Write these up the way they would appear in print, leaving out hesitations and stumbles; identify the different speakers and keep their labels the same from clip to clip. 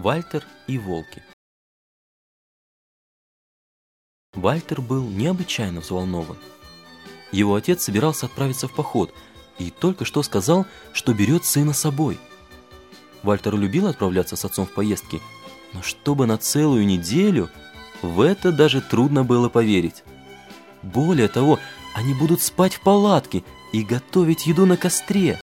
Speaker 1: Вальтер и волки. Вальтер был необычайно взволнован. Его отец собирался отправиться в поход и только что сказал, что берет сына с собой. Вальтер любил отправляться с отцом в поездки, но чтобы на целую неделю, в это даже трудно было поверить. Более того, они будут спать в палатке и готовить еду на костре.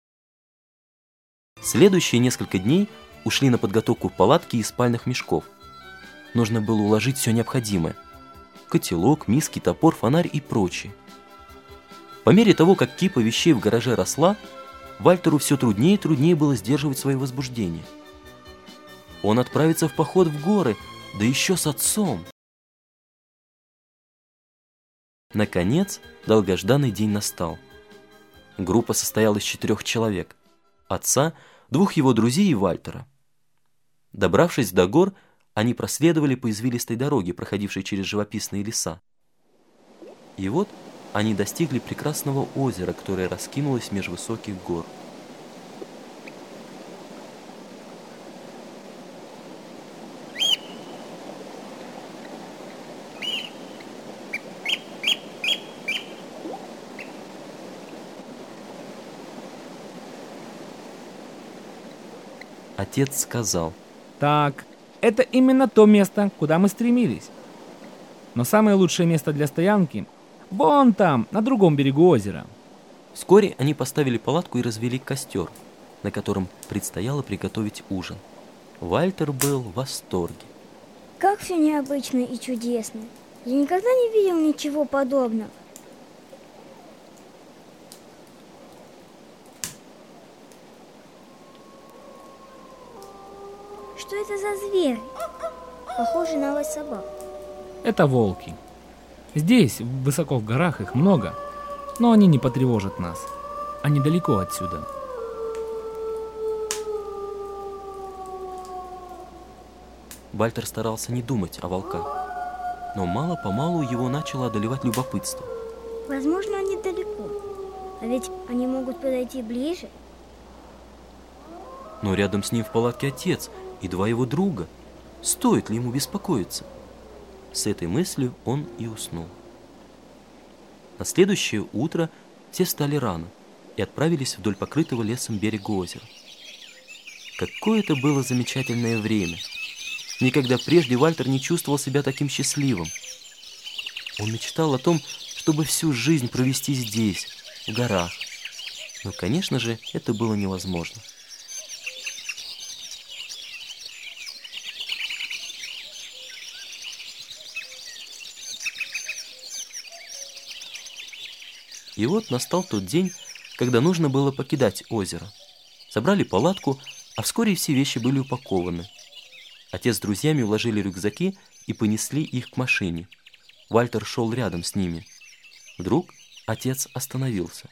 Speaker 1: Следующие несколько дней ушли на подготовку палатки и спальных мешков. Нужно было уложить все необходимое: котелок, миски, топор, фонарь и прочее. По мере того, как кипа вещей в гараже росла, Вальтеру все труднее и труднее было сдерживать свое возбуждение. Он отправится в поход в горы, да еще с отцом. Наконец, долгожданный день настал. Группа состояла из 4 человек: отца, 2 его друзей и Вальтера. Добравшись до гор, они проследовали по извилистой дороге, проходившей через живописные леса. И вот они достигли прекрасного озера, которое раскинулось меж высоких гор. Отец сказал:
Speaker 2: Так, это именно то место, куда мы стремились. Но самое лучшее место для стоянки вон там, на другом берегу озера.
Speaker 1: Вскоре они поставили палатку и развели костер, на котором предстояло приготовить ужин. Вальтер был в восторге.
Speaker 3: Как все необычно и чудесно. Я никогда не видел ничего подобного. Что это за зверь? Похоже на лай собак.
Speaker 2: Это волки. Здесь, высоко в горах, их много, но они не потревожат нас. Они далеко отсюда.
Speaker 1: Вальтер старался не думать о волках, но мало-помалу его начало одолевать любопытство.
Speaker 3: Возможно, они далеко. А ведь они могут подойти ближе.
Speaker 1: Но рядом с ним в палатке отец и 2 его друга. Стоит ли ему беспокоиться? С этой мыслью он и уснул. На следующее утро все встали рано и отправились вдоль покрытого лесом берега озера. Какое это было замечательное время! Никогда прежде Вальтер не чувствовал себя таким счастливым. Он мечтал о том, чтобы всю жизнь провести здесь, в горах. Но, конечно же, это было невозможно. И вот настал тот день, когда нужно было покидать озеро. Собрали палатку, а вскоре все вещи были упакованы. Отец с друзьями уложили рюкзаки и понесли их к машине. Вальтер шел рядом с ними. Вдруг отец остановился.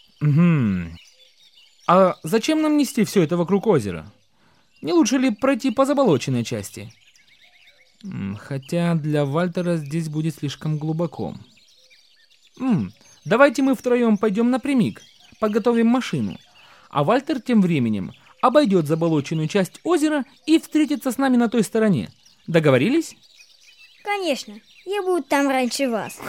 Speaker 2: А зачем нам нести все это вокруг озера? Не лучше ли пройти по заболоченной части? Хотя для Вальтера здесь будет слишком глубоко. Давайте мы втроем пойдем напрямик, подготовим машину, а Вальтер тем временем обойдет заболоченную часть озера и встретится с нами на той стороне. Договорились?
Speaker 3: Конечно, я буду там раньше вас.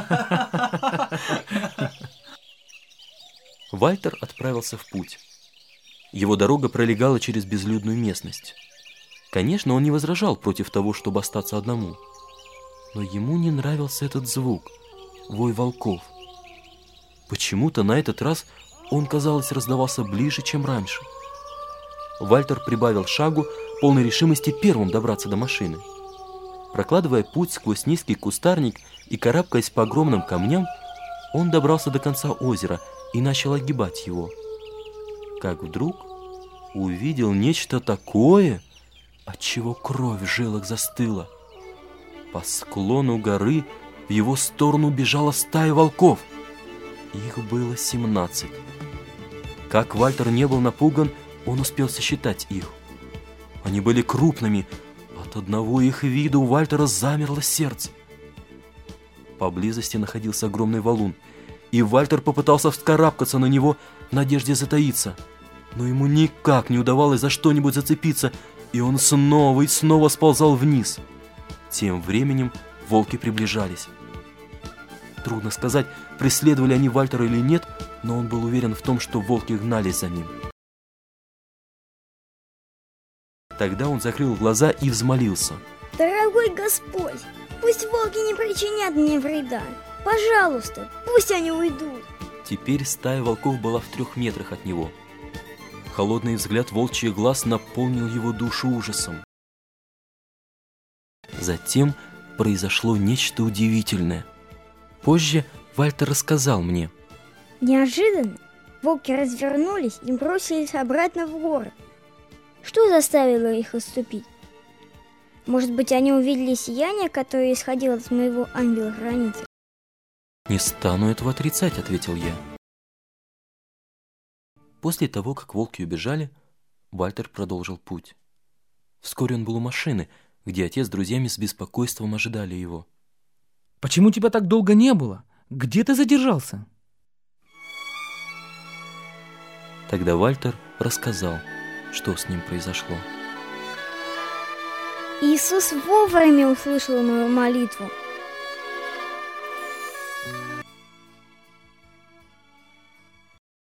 Speaker 1: Вальтер отправился в путь. Его дорога пролегала через безлюдную местность. Конечно, он не возражал против того, чтобы остаться одному. Но ему не нравился этот звук — вой волков. Почему-то на этот раз он, казалось, раздавался ближе, чем раньше. Вальтер прибавил шагу, полной решимости первым добраться до машины. Прокладывая путь сквозь низкий кустарник и карабкаясь по огромным камням, он добрался до конца озера и начал огибать его. Как вдруг увидел нечто такое, от чего кровь в жилах застыла. По склону горы в его сторону бежала стая волков. Их было 17. Как Вальтер не был напуган, он успел сосчитать их. Они были крупными. От одного их вида у Вальтера замерло сердце. Поблизости находился огромный валун, и Вальтер попытался вскарабкаться на него в надежде затаиться. Но ему никак не удавалось за что-нибудь зацепиться, и он снова и снова сползал вниз. Тем временем волки приближались. Трудно сказать, преследовали они Вальтера или нет, но он был уверен в том, что волки гнались за ним. Тогда он закрыл глаза и взмолился.
Speaker 3: Дорогой Господь, пусть волки не причинят мне вреда. Пожалуйста, пусть они уйдут.
Speaker 1: Теперь стая волков была в 3 метрах от него. Холодный взгляд волчьих глаз наполнил его душу ужасом. Затем произошло нечто удивительное. Позже Вальтер рассказал мне.
Speaker 3: Неожиданно волки развернулись и бросились обратно в город. Что заставило их отступить? Может быть, они увидели сияние, которое исходило от моего ангела-хранителя?
Speaker 1: «Не стану этого отрицать», — ответил я. После того, как волки убежали, Вальтер продолжил путь. Вскоре он был у машины, где отец с друзьями с беспокойством ожидали его.
Speaker 2: Почему тебя так долго не было? Где ты задержался?
Speaker 1: Тогда Вальтер рассказал, что с ним произошло.
Speaker 3: Иисус вовремя услышал мою молитву.